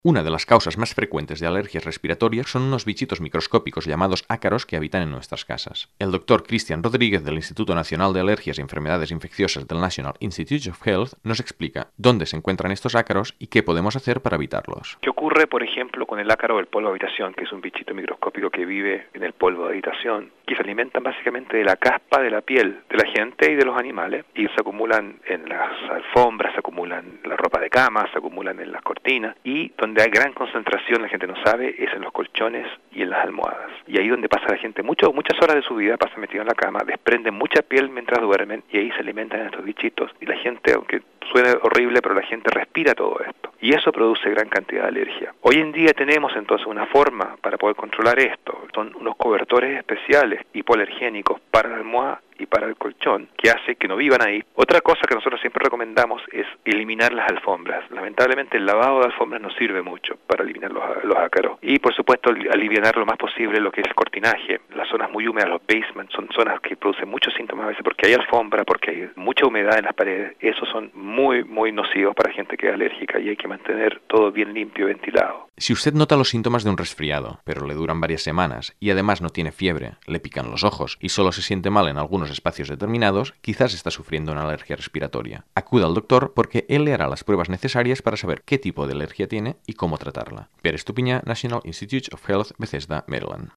Una de las causas más frecuentes de alergias respiratorias son unos bichitos microscópicos llamados ácaros que habitan en nuestras casas. El doctor Cristian Rodríguez del Instituto Nacional de Alergias y Enfermedades Infecciosas del National Institute of Health nos explica dónde se encuentran estos ácaros y qué podemos hacer para evitarlos. ¿Qué ocurre, por ejemplo, con el ácaro del polvo de habitación, que es un bichito microscópico que vive en el polvo de habitación, que se alimentan básicamente de la caspa de la piel de la gente y de los animales, y se acumulan en las alfombras, se acumulan en la ropa de cama, se acumulan en las cortinas, y donde hay gran concentración, la gente no sabe, es en los colchones y en las almohadas. Y ahí donde pasa la gente muchas horas de su vida, pasa metido en la cama, desprenden mucha piel mientras duermen, y ahí se alimentan estos bichitos, y la gente, aunque suene horrible, pero la gente respira todo esto. Y eso produce gran cantidad de alergia. Hoy en día tenemos entonces una forma para poder controlar esto. Son unos cobertores especiales hipoalergénicos para la almohada y para el colchón, que hace que no vivan ahí. Otra cosa que nosotros siempre recomendamos es eliminar las alfombras. Lamentablemente el lavado de alfombras no sirve mucho para eliminar los ácaros. Y por supuesto aliviar lo más posible lo que es el cortinaje. Las zonas muy húmedas, los basements, son zonas que producen muchos síntomas a veces porque hay alfombra, porque hay mucha humedad en las paredes. Esos son muy nocivos para gente que es alérgica y hay que mantener todo bien limpio y ventilado. Si usted nota los síntomas de un resfriado, pero le duran varias semanas y además no tiene fiebre, le pican los ojos y solo se siente mal en algunos espacios determinados, quizás está sufriendo una alergia respiratoria. Acuda al doctor porque él le hará las pruebas necesarias para saber qué tipo de alergia tiene y cómo tratarla. Pere Estupiñán, National Institute of Health, Bethesda, Maryland.